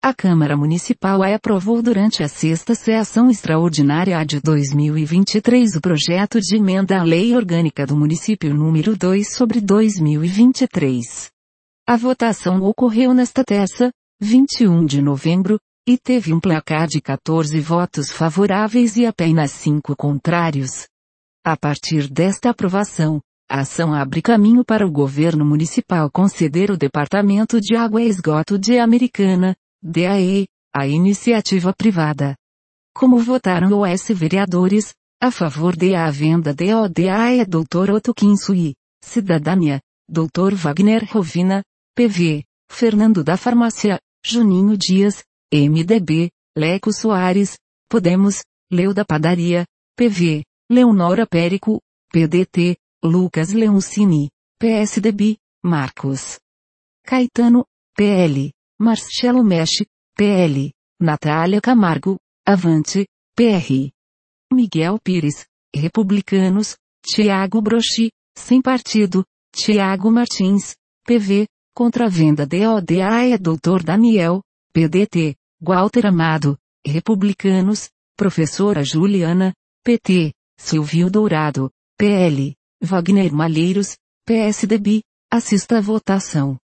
A Câmara Municipal aprovou durante a sexta sessão extraordinária de 2023 o projeto de emenda à Lei Orgânica do Município número 2/2023. A votação ocorreu nesta terça, 21 de novembro, e teve um placar de 14 votos favoráveis e apenas 5 contrários. A partir desta aprovação, a ação abre caminho para o governo municipal conceder o Departamento de Água e Esgoto de Americana, DAE, à iniciativa privada. Como votaram os vereadores, a favor da venda do DAE Dr. Otto Kinsui, Cidadania, Dr. Wagner Rovina, PV, Fernando da Farmácia, Juninho Dias, MDB, Leco Soares, Podemos, Leo da Padaria, PV, Leonora Périco, PDT, Lucas Leoncini, PSDB, Marcos Caetano, PL, Marcelo Mexe, PL, Natália Camargo, Avante, PR. Miguel Pires, Republicanos, Tiago Brochi, Sem Partido, Tiago Martins, PV, contra a venda do DAE Dr. Daniel, PDT, Walter Amado, Republicanos, Professora Juliana, PT, Silvio Dourado, PL, Wagner Malheiros, PSDB, assista à votação.